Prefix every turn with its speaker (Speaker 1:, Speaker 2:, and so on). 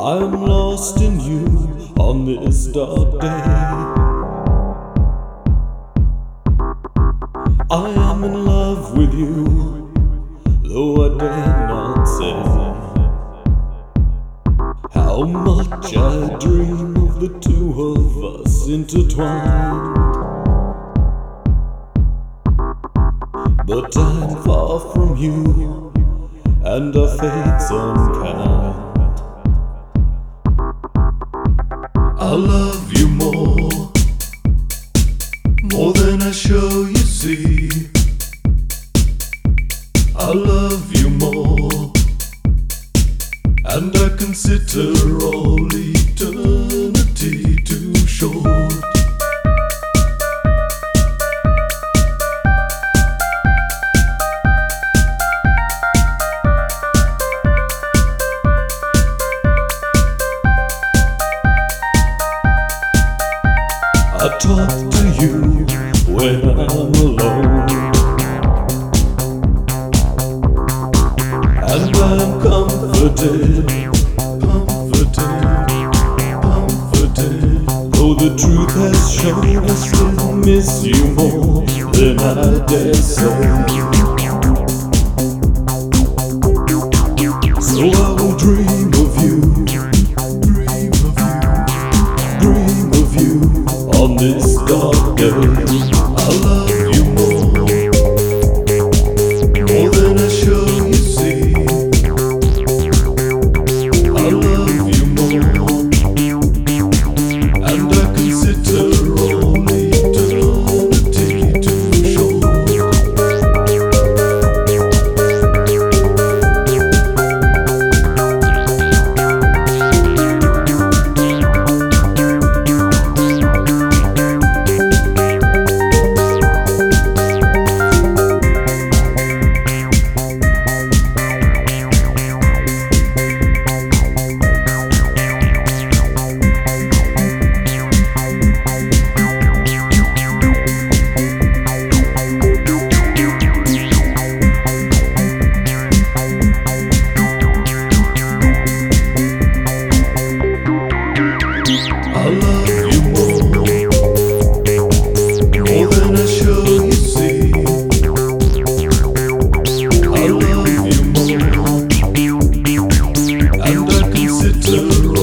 Speaker 1: I'm lost in you on this dark day. I am in love with you, though I dare not say how much I dream of the two of us intertwined. But I'm far from you, and our fate's unkind. I love you more than I show you see. I love you more, and I consider all eternity too short. I talk to you when I'm alone, and I'm comforted. Though the truth has shown I still miss you more than I dare say. So I will dream of you, dream of you on this dark day. I love you more than I show you see. I love you more, and I consider all eternity too short. I love you more than I show you see. I love you more, and I consider